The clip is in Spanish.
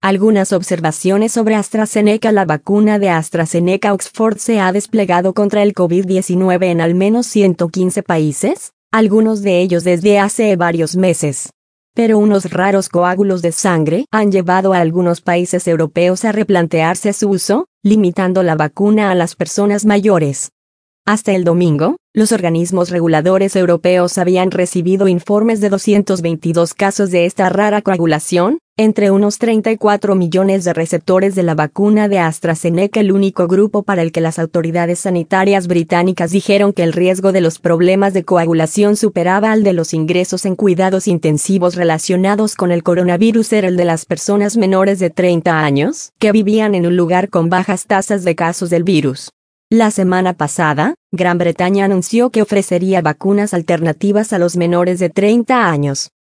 Algunas observaciones sobre AstraZeneca. La vacuna de AstraZeneca Oxford se ha desplegado contra el COVID-19 en al menos 115 países, algunos de ellos desde hace varios meses. Pero unos raros coágulos de sangre han llevado a algunos países europeos a replantearse su uso, limitando la vacuna a las personas mayores. Hasta el domingo, los organismos reguladores europeos habían recibido informes de 222 casos de esta rara coagulación, entre unos 34 millones de receptores de la vacuna de AstraZeneca, el único grupo para el que las autoridades sanitarias británicas dijeron que el riesgo de los problemas de coagulación superaba al de los ingresos en cuidados intensivos relacionados con el coronavirus. Era el de las personas menores de 30 años, que vivían en un lugar con bajas tasas de casos del virus. La semana pasada, Gran Bretaña anunció que ofrecería vacunas alternativas a los menores de 30 años.